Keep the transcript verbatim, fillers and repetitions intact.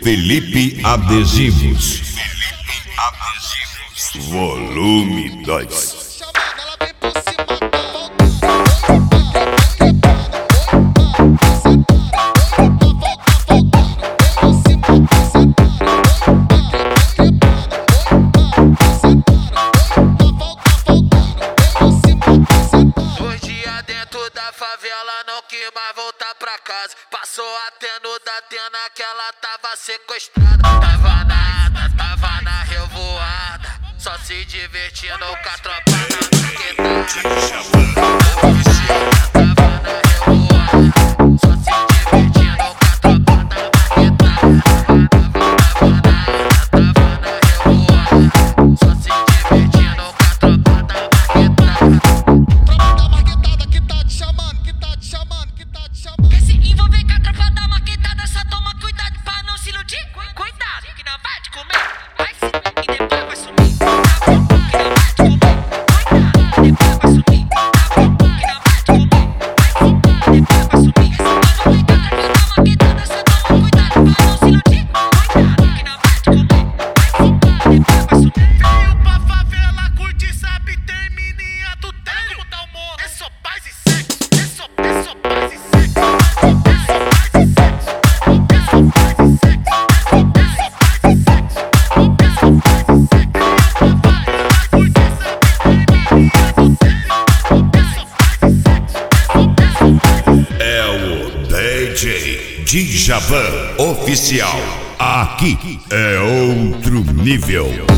Felipe Adesivos. Felipe Adesivos. Volume dois. Favela não quis mais voltar pra casa. Passou até no Datena que ela tava sequestrada. Tava nada, tava na revoada, só se divertindo com a tropa na maquetada. Tava na revoada, só se divertindo com a tropa na maquetada. Tava nada, tava na revoada, só se divertindo com a tropa na maquetada. Quer se envolver com a tropa da maquetada, só toma cuidado pra não se iludir. Cuidado, que não vai te comer, vai sim, e depois vai sumir. Que não vai te comer, cuidado, depois vai sumir. Que não vai te comer, vai sim, e depois vai sumir. Quer se envolver com a tropa da maquetada, só toma cuidado pra não se iludir. Cuidado, que não vai te comer, vai sim, e depois vai sumir. Veio pra favela, curte, sabe, termina em adultério. Como tá o morro? É só paz e sexo, é só, é só paz e sexo. É o D J Djavan Oficial. Aqui é outro nível.